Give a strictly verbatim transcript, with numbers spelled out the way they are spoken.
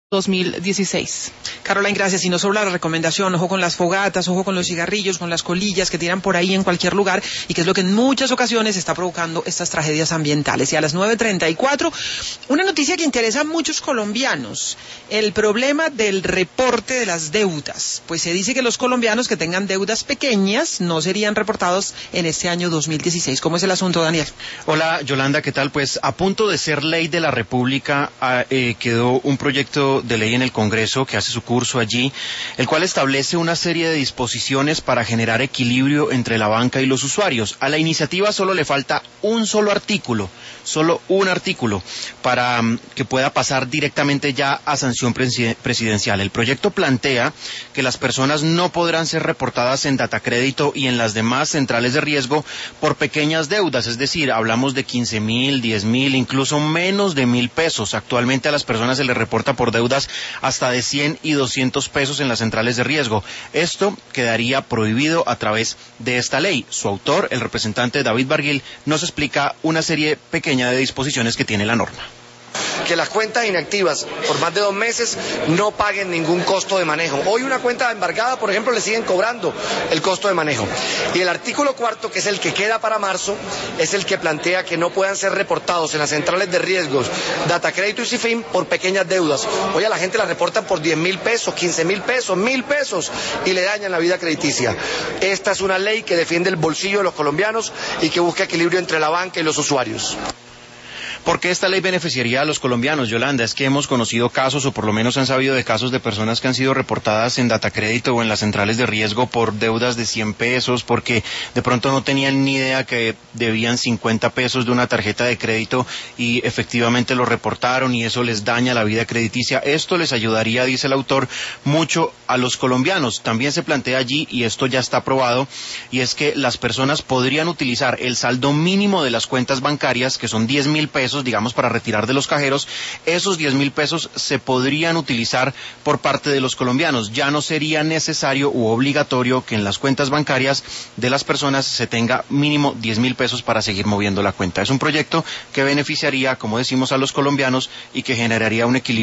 dos mil dieciséis. Caroline, gracias. Y no solo la recomendación, ojo con las fogatas, ojo con los cigarrillos, con las colillas que tiran por ahí en cualquier lugar y que es lo que en muchas ocasiones está provocando estas tragedias ambientales. Y a las nueve treinta y cuatro, una noticia que interesa a muchos colombianos, el problema del reporte de las deudas. Pues se dice que los colombianos que tengan deudas pequeñas no serían reportados en este año dos mil dieciséis. ¿Cómo es el asunto, Daniel? Hola, Yolanda, ¿qué tal? Pues a punto de ser ley de la República eh, quedó un proyecto de ley en el Congreso que hace su curso allí, el cual establece una serie de disposiciones para generar equilibrio entre la banca y los usuarios. A la iniciativa solo le falta un solo artículo, solo un artículo, para um, que pueda pasar directamente ya a sanción presidencial. El proyecto plantea que las personas no podrán ser reportadas en Datacrédito y en las demás centrales de riesgo por pequeñas deudas, es decir, hablamos de quince mil, diez mil, incluso menos de mil pesos. Actualmente a las personas se les reporta por deudas hasta de cien y doscientos pesos en las centrales de riesgo. Esto quedaría prohibido a través de esta ley. Su autor, el representante David Barguil, nos explica una serie pequeña de disposiciones que tiene la norma. Que las cuentas inactivas por más de dos meses no paguen ningún costo de manejo. Hoy una cuenta embargada, por ejemplo, le siguen cobrando el costo de manejo. Y el artículo cuarto, que es el que queda para marzo, es el que plantea que no puedan ser reportados en las centrales de riesgos, Datacrédito y Cifin por pequeñas deudas. Hoy a la gente la reportan por diez mil pesos, quince mil pesos, mil pesos y le dañan la vida crediticia. Esta es una ley que defiende el bolsillo de los colombianos y que busca equilibrio entre la banca y los usuarios. ¿Por qué esta ley beneficiaría a los colombianos, Yolanda? Es que hemos conocido casos, o por lo menos han sabido de casos de personas que han sido reportadas en Datacrédito o en las centrales de riesgo por deudas de cien pesos, porque de pronto no tenían ni idea que debían cincuenta pesos de una tarjeta de crédito y efectivamente lo reportaron y eso les daña la vida crediticia. Esto les ayudaría, dice el autor, mucho a los colombianos. También se plantea allí, y esto ya está aprobado, y es que las personas podrían utilizar el saldo mínimo de las cuentas bancarias, que son diez mil pesos, digamos, para retirar de los cajeros. Esos diez mil pesos se podrían utilizar por parte de los colombianos. Ya no sería necesario u obligatorio que en las cuentas bancarias de las personas se tenga mínimo diez mil pesos para seguir moviendo la cuenta. Es un proyecto que beneficiaría, como decimos, a los colombianos y que generaría un equilibrio